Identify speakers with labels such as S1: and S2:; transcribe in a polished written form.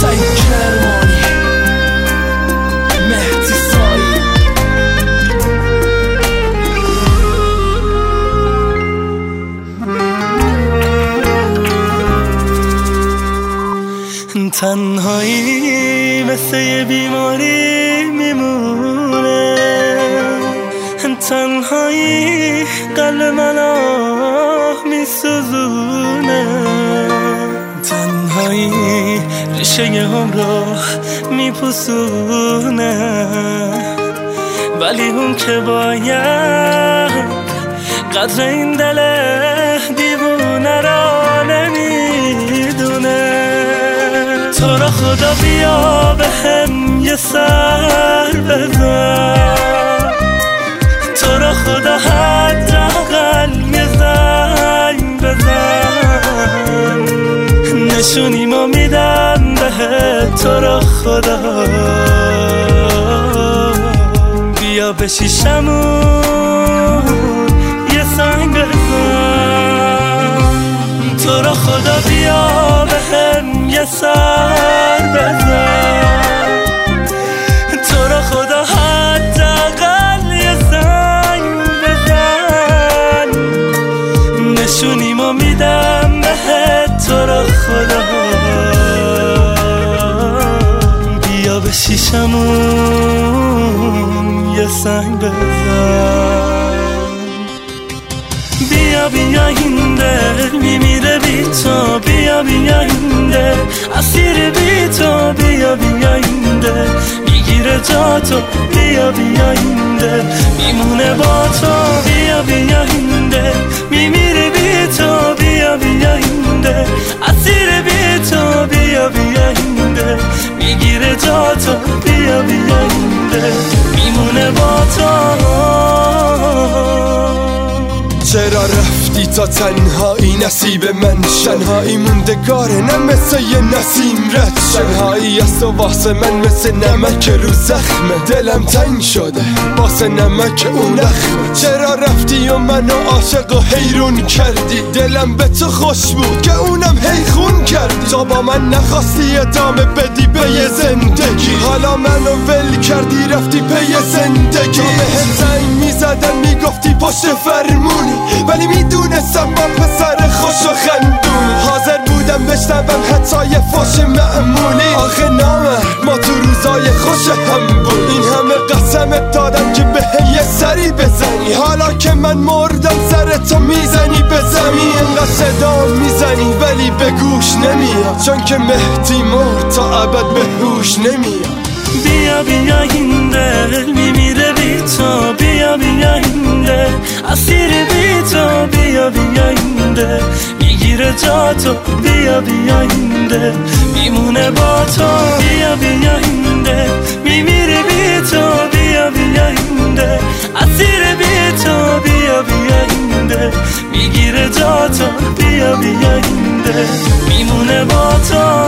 S1: سعید کرمانی، مهدی سایی. تنهایی مثل یه بیماری میمونه، تنهایی قلب من آه میسوزونه، تنهایی ریشه همراه میپوسونه، ولی اون که باید قدر این دل دیوونه را نمیدونه. تو را خدا بیا به هم یه سر بزن، تو را خدا حداقل یه زنگ بزن، نشونیمو میدم بهت. تو را خدا بیا به شیشمون یه سنگ بزن، تو را خدا بیا به هم یه سر بزن، تو را خدا حداقل یه زنگ بزن، نشونیمو میدم بهت. تو را خدا بیا به شیشمون یه سنگ بزن. بیا بیا این دل میمیره بی تو، بیا بیا این دل اسیر بی تو، بیا بیا این دل میگیره جا تو، بیا بیا این دل میمونه با تو، بیا بیا این دل میمیره بی تو، بیا بیا این دل اسیر بی تو، بیا بیا این دل میگیره جا تو، بیا بیا این دل میمونه با تو.
S2: چرا رفتی تا تنهایی نصیب من، تنهایی موندگاره نه مثل یه نسیم رد، تنهایی است و واسه من مثل نمک رو زخمه، دلم تنگ شده واسه نمک اون نخمه. چرا رفتی و منو عاشق و حیرون کردی، دلم به تو خوش بود که اونم حیخون کردی، تو با من نخواستی ادامه بدی به یه زندگی، حالا منو ول کردی رفتی به یه زندگی. بهت زنگ میزدم میگفتی پشت فرمونی، ولی میدونستم با پسر خوش و خندونی، حاضر بودم بشنوم حتی یه فوش معمولی. آخه نامرد ما تو روزای خوش هم بود، این همه قسمت دادم که به یه سری بزنی، حالا که من مردم سر تو میزنی به زمین، انقدر صدا میزنی ولی به گوش نمیاد، چون که مهدی مرد تا ابد به هوش نمیاد.
S1: بیا بیا این دل میمیره بی تو، بیا بیا این دل اسیر بی تو، بیا بیا این دل میگیره جا تو، بیا بیا این دل میمونه با تو، بیا بیا این دل میمیره بی تو، بیا بیا این دل اسیر بی تو، بیا بیا این دل میگیره جا تو، بیا بیا این دل میمونه با تو.